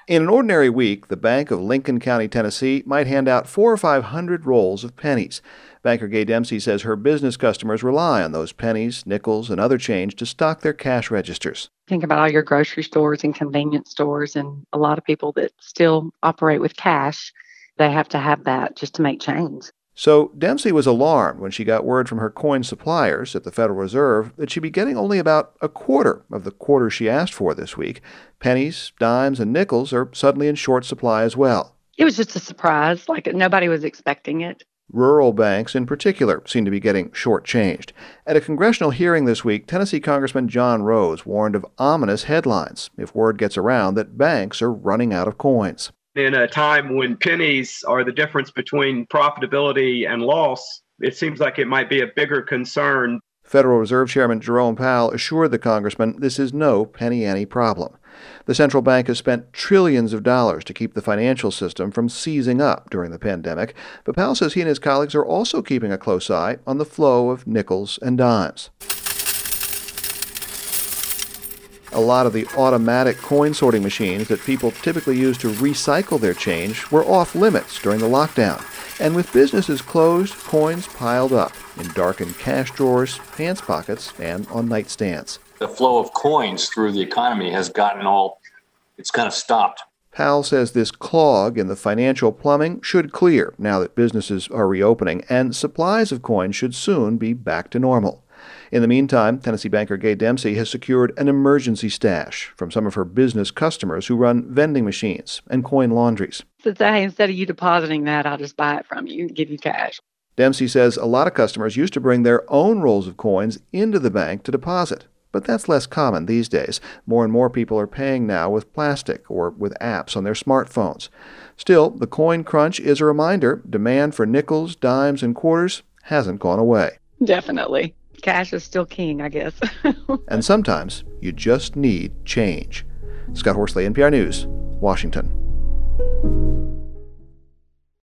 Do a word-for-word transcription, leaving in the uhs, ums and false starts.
In an ordinary week, the Bank of Lincoln County, Tennessee, might hand out four or five hundred rolls of pennies. Banker Gay Dempsey says her business customers rely on those pennies, nickels, and other change to stock their cash registers. Think about all your grocery stores and convenience stores, and a lot of people that still operate with cash, they have to have that just to make change. So Dempsey was alarmed when she got word from her coin suppliers at the Federal Reserve that she'd be getting only about a quarter of the quarter she asked for this week. Pennies, dimes, and nickels are suddenly in short supply as well. It was just a surprise, like nobody was expecting it. Rural banks in particular seem to be getting shortchanged. At a congressional hearing this week, Tennessee Congressman John Rose warned of ominous headlines if word gets around that banks are running out of coins. In a time when pennies are the difference between profitability and loss, it seems like it might be a bigger concern. Federal Reserve Chairman Jerome Powell assured the congressman this is no penny ante problem. The central bank has spent trillions of dollars to keep the financial system from seizing up during the pandemic, but Powell says he and his colleagues are also keeping a close eye on the flow of nickels and dimes. A lot of the automatic coin sorting machines that people typically use to recycle their change were off limits during the lockdown. And with businesses closed, coins piled up in darkened cash drawers, pants pockets, and on nightstands. The flow of coins through the economy has gotten all, it's kind of stopped. Powell says this clog in the financial plumbing should clear now that businesses are reopening, and supplies of coins should soon be back to normal. In the meantime, Tennessee banker Gay Dempsey has secured an emergency stash from some of her business customers who run vending machines and coin laundries. So say, instead of you depositing that, I'll just buy it from you and give you cash. Dempsey says a lot of customers used to bring their own rolls of coins into the bank to deposit. But that's less common these days. More and more people are paying now with plastic or with apps on their smartphones. Still, the coin crunch is a reminder demand for nickels, dimes, and quarters hasn't gone away. Definitely. Cash is still king, I guess. And sometimes you just need change. Scott Horsley, N P R News, Washington.